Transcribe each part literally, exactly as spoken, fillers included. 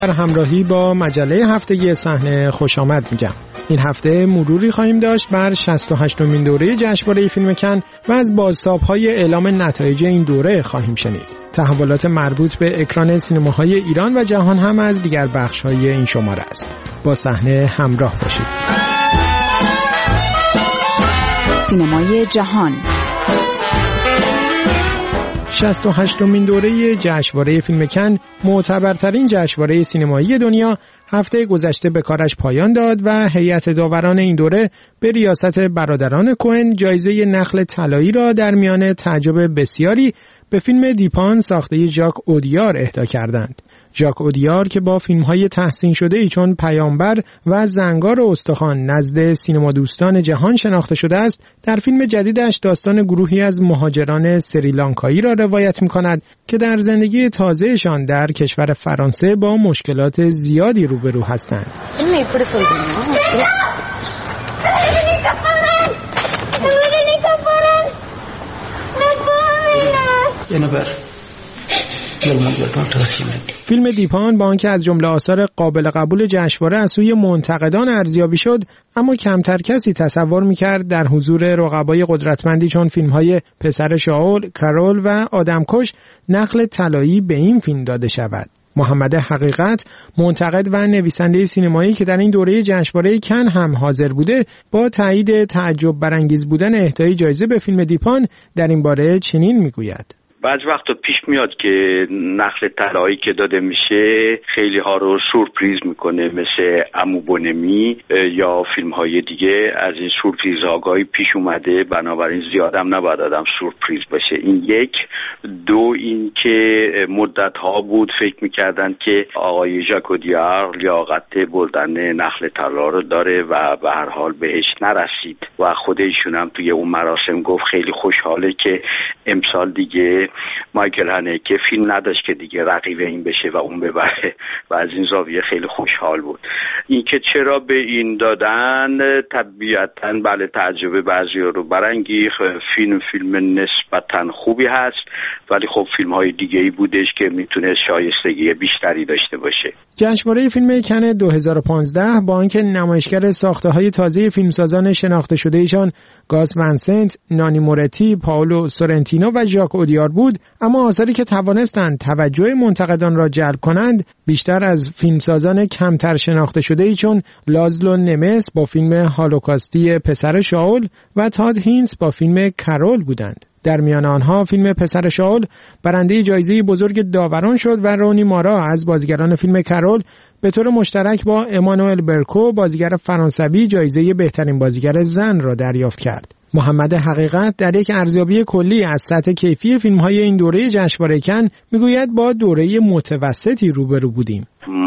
در همراهی با مجله هفتگی صحنه خوش آمد میگم. این هفته مروری خواهیم داشت بر شصت و هشتمین دوره جشنواره فیلم کن و از بازتاب‌های اعلام نتایج این دوره خواهیم شنید. تحولات مربوط به اکران سینماهای ایران و جهان هم از دیگر بخش‌های این شماره است. با صحنه همراه باشید. سینمای جهان. شصت و هشتمین دوره جشنواره فیلم کن، معتبرترین جشنواره سینمایی دنیا، هفته گذشته به کارش پایان داد و هیئت داوران این دوره به ریاست برادران کوهن جایزه نخل طلایی را در میان تعجب بسیاری به فیلم دیپان ساخته ژاک اودیار اهدا کردند. ژاک اودیار که با فیلم‌های تحسین شده‌ای چون پیامبر و زنگار استخوان نزد سینما دوستان جهان شناخته شده است، در فیلم جدیدش داستان گروهی از مهاجران سریلانکایی را روایت می‌کند که در زندگی تازه‌شان در کشور فرانسه با مشکلات زیادی روبرو هستند. فیلم دیپان با آنکه از جمله آثار قابل قبول جشنواره از سوی منتقدان ارزیابی شد، اما کمتر کسی تصور می‌کرد در حضور رقبای قدرتمندی چون فیلم‌های پسر شاول، کرول و آدمکش نخل طلایی به این فیلم داده شود. محمد حقیقت، منتقد و نویسنده سینمایی که در این دوره جشنواره کن هم حاضر بوده، با تایید تعجب برانگیز بودن اهدای جایزه به فیلم دیپان در این باره چنین میگوید: بعض وقتا پیش میاد که نخل طلایی که داده میشه خیلی ها رو سورپریز میکنه، مثل عمو بونمی یا فیلم های دیگه. از این سورپریز ها گاهی پیش اومده، بنابراین زیادم نباید آدم سورپریز باشه. این یک. دو، این که مدت ها بود فکر میکردن که آقای ژاک اودیار لیاقت بردن نخل طلا رو داره و به هر حال بهش نرسید و خود ایشون هم توی اون مراسم گفت خیلی خوشحاله که امسال دیگه مایکل هانکه فیلم نداشت که دیگه رقیب این بشه و اون ببره و از این زاویه خیلی خوشحال بود. این که چرا به این دادن، طبیعتاً بله تعجب بعضی‌ها رو برانگیخت. فیلم فیلم نسبتاً خوبی هست، ولی خب فیلم‌های دیگه‌ای بودش که میتونه شایستگی بیشتری داشته باشه. جشنواره فیلم کن دو هزار و پانزده با آنکه نمایشگر ساخته‌های تازه فیلمسازان شناخته شده ایشان گاس ونسنت، نانی مورتی، پائولو سورنتینو و ژاک اودیار بود، اما آثاری که توانستند توجه منتقدان را جلب کنند بیشتر از فیلمسازان کمتر شناخته شده ای چون لازلو نمس با فیلم هالوکاستی پسر شاول و تاد هینس با فیلم کرول بودند. در میان آنها فیلم پسر شاول برنده جایزه بزرگ داوران شد و رونی مارا از بازیگران فیلم کرول به طور مشترک با امانوئل برکو بازیگر فرانسوی جایزه بهترین بازیگر زن را دریافت کرد. محمد حقیقت در یک ارزیابی کلی از سطح کیفی فیلم‌های این دوره جشنواره کن میگوید با دوره متوسطی روبرو بودیم.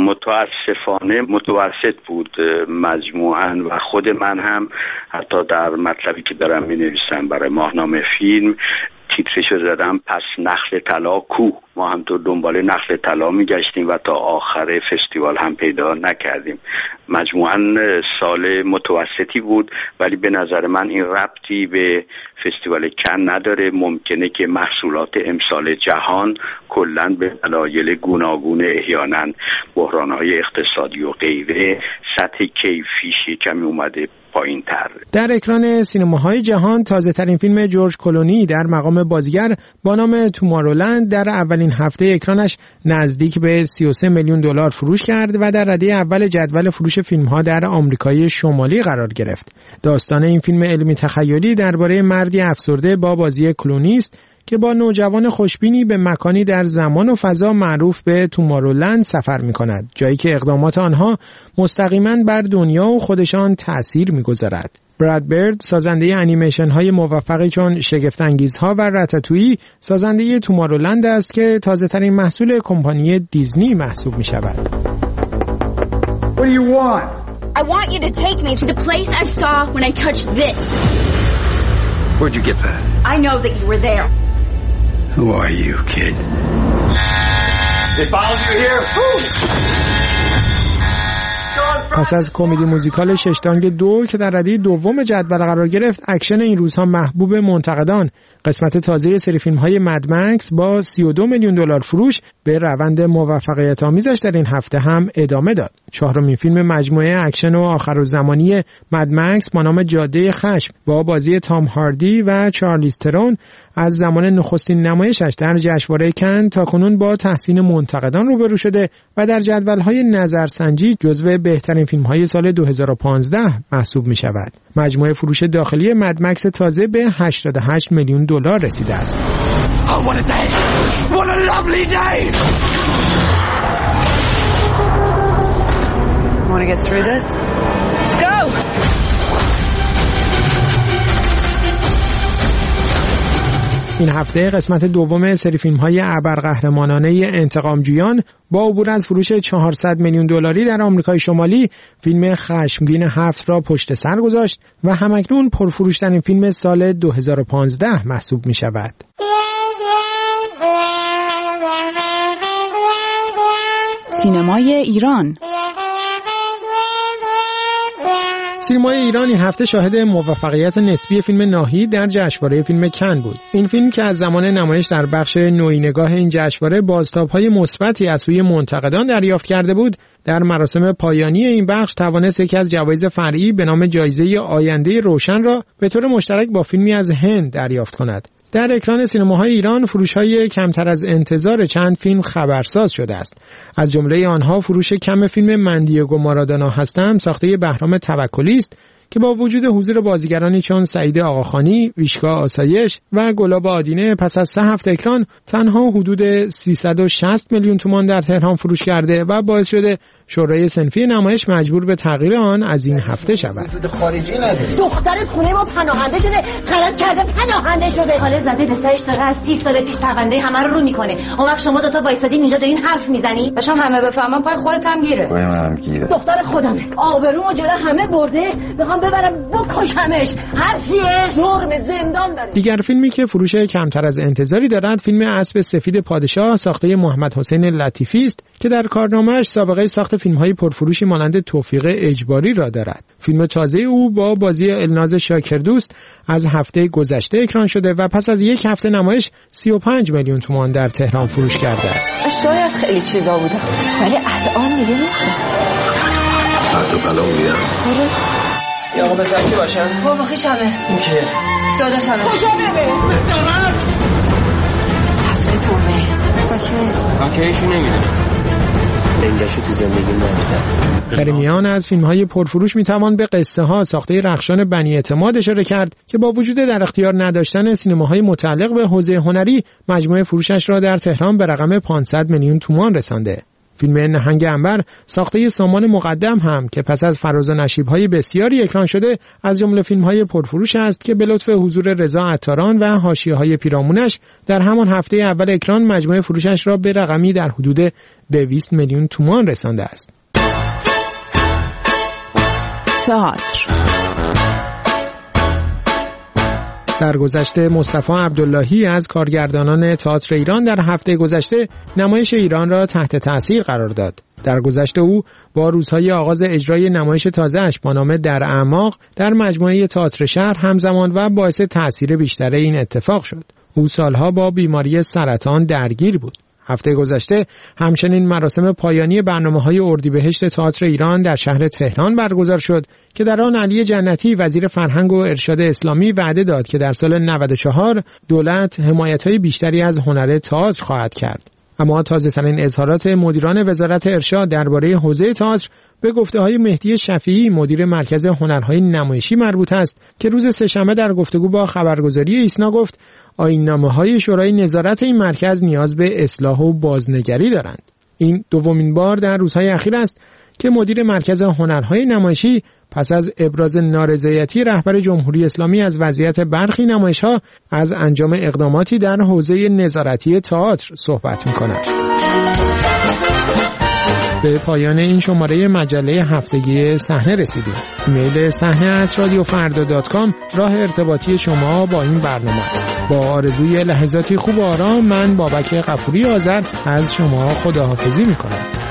متاسفانه متوسط بود مجموعاً و خود من هم حتی در مطلبی که دارم می‌نویسم برای ماهنامه فیلم تیترشو زدم پس نخل طلا کو. ما هم تو دنبال نخل طلا میگشتیم و تا آخر فستیوال هم پیدا نکردیم. مجموعاً سال متوسطی بود، ولی به نظر من این ربطی به فستیوال کن نداره. ممکنه که محصولات امسال جهان کلاً به دلایل گوناگون احیانا بحران‌های اقتصادی و غیره سطح کیفیش کمی اومده پایین تر. در اکران سینماهای جهان تازه ترین فیلم جورج کلونی در مقام بازیگر با نام تومارولند در اولین هفته اکرانش نزدیک به سی و سه میلیون دلار فروش کرد و در رده اول جدول فروش فیلم‌ها در آمریکای شمالی قرار گرفت. داستان این فیلم علمی تخیلی درباره مردی افسرده با بازی کلونی است که با نوجوان خوشبینی به مکانی در زمان و فضا معروف به تومارولند سفر می‌کند، جایی که اقدامات آنها مستقیما بر دنیا و خودشان تأثیر می‌گذارد. براد برد سازنده انیمیشن‌های موفقی چون شگفت‌انگیزها و راتاتویی سازنده تومارولند است که تازه‌ترین محصول کمپانی دیزنی محسوب می‌شود. What do you want? I want you to take me to the place I saw when I touched this. Where'd you get that? I know that you were there. Who are you, kid? They followed you here? پس از کمدی موزیکال ششتانگ دو که در رده دوم جدول قرار گرفت، اکشن این روزها محبوب منتقدان قسمت تازه سری فیلم‌های مد مکس با سی و دو میلیون دلار فروش به روند موفقیت آمیزش در این هفته هم ادامه داد. چهارمین فیلم مجموعه اکشن و آخرالزمانی مد مکس با نام جاده خشم با بازی تام هاردی و چارلیز ترون از زمان نخستین نمایشش در جشنواره کن تاکنون با تحسین منتقدان روبرو شده و در جدول‌های نظرسنجی جزو بهترین فیلم‌های سال دو هزار و پانزده محسوب می‌شود. مجموعه فروش داخلی مد مکس تازه به هشتاد و هشت میلیون دلار رسیده است. Oh, what a day! What a lovely day! Want to get through this? Let's go! این هفته قسمت دوم سری فیلم‌های ابرقهرمانانه انتقامجویان با عبور از فروش چهارصد میلیون دلاری در آمریکای شمالی فیلم خشمگین هفت را پشت سر گذاشت و همکنون پرفروش‌ترین فیلم سال دو هزار و پانزده محسوب می‌شود. سینمای ایران. سینمای ایران این هفته شاهد موفقیت نسبی فیلم ناهید در جشنواره فیلم کن بود. این فیلم که از زمان نمایش در بخش نوینگاه این جشنواره بازتاب‌های مثبتی از سوی منتقدان دریافت کرده بود، در مراسم پایانی این بخش توانست یکی از جوایز فرعی به نام جایزه آینده روشن را به طور مشترک با فیلمی از هند دریافت کند. در اکران سینماهای ایران فروش‌های کمتر از انتظار چند فیلم خبرساز شده است. از جمله آنها فروش کم فیلم من دیگو مارادونا هستم ساخته بهرام توکلی است که با وجود حضور بازیگرانی چون سعید آقاخانی، ویشکا آسایش و گلاب آدینه پس از سه هفته اکران تنها حدود سیصد و شصت میلیون تومان در تهران فروش کرده و باعث شده شورای صنفی نمایش مجبور به تغییر آن از این هفته شود. دخترت خونه ما پناهنده شده، غلط کرده پناهنده شده. حالا زده به سرش داره از سی سال پیش پرونده همه رو رو میکنه. اون وقت شما دو تا وایسادین اینجا دارین حرف میزنی. باشم همه بفهمن پای خودت هم گیره. پای منم گیره. دختر خودمه. آبرومو جلو همه برده. میخوام ببرم بکشمش. حرفیه. جرم زندان داره. دیگر فیلمی که فروش کمتر از انتظاری دارد فیلم اسب سفید پادشاه ساخته محمد حسین لطیفی است که در کارنامه‌اش سابقه ساخت فیلم‌های پرفروشی مانند توفیق اجباری را دارد. فیلم تازه او با بازی الناز شاکردوست از هفته گذشته اکران شده و پس از یک هفته نمایش سی و پنج میلیون تومان در تهران فروش کرده است. شاید خیلی چیزا بوده ولی الان دیگه نیست. ساعت و پلا میدم. یا آقا بزن که باشم. بابا خیشمه. این که داداشمه. کجا بره؟ بهترم. هفته تونه. اوکی. اوکیشو نمیدونم. لنگشو تو زندگی ندیدم. در میان از فیلم‌های پرفروش میتوان به قصه ها ساخته رخشان بنی اعتماد اشاره کرد که با وجود در اختیار نداشتن سینماهای متعلق به حوزه هنری مجموعه فروشش را در تهران به رقم پانصد میلیون تومان رسانده. فیلم نهنگ عنبر ساخته سامان مقدم هم که پس از فراز و نشیب‌های بسیاری اکران شده از جمله فیلم‌های پرفروش است که به لطف حضور رضا عطاران و حاشیه‌های پیرامونش در همان هفته اول اکران مجموعه فروشش را به رقمی در حدود دویست میلیون تومان رسانده است. تئاتر. در گذشته مصطفی عبداللهی از کارگردانان تئاتر ایران در هفته گذشته نمایش ایران را تحت تأثیر قرار داد. در گذشته او با روزهای آغاز اجرای نمایش تازه‌اش با نام در اعماق در مجموعه تئاتر شهر همزمان و باعث تأثیر بیشتر این اتفاق شد. او سالها با بیماری سرطان درگیر بود. هفته گذشته همچنین مراسم پایانی برنامه‌های اردیبهشت تئاتر ایران در شهر تهران برگزار شد که در آن علی جنتی وزیر فرهنگ و ارشاد اسلامی وعده داد که در سال نود و چهار دولت حمایت‌های بیشتری از هنر تئاتر خواهد کرد. اما تازه‌ترین اظهارات مدیران وزارت ارشاد درباره حوزه تئاتر به گفته‌های مهدی شفیعی مدیر مرکز هنرهای نمایشی مربوط است که روز سه‌شنبه در گفتگو با خبرگزاری ایسنا گفت آیین‌نامه‌های شورای نظارت این مرکز نیاز به اصلاح و بازنگری دارند. این دومین بار در روزهای اخیر است که مدیر مرکز هنرهای نمایشی پس از ابراز نارضایتی رهبر جمهوری اسلامی از وضعیت برخی نمایش‌ها از انجام اقداماتی در حوزه نظارتی تئاتر صحبت می‌کند. به پایان این شماره مجله هفتگی صحنه رسیدیم. ایمیل صحنه ات رادیو فردا دات کام راه ارتباطی شما با این برنامه است. با آرزوی لحظاتی خوب و آرام من بابک غفوری آذر از شما خداحافظی می‌کنم.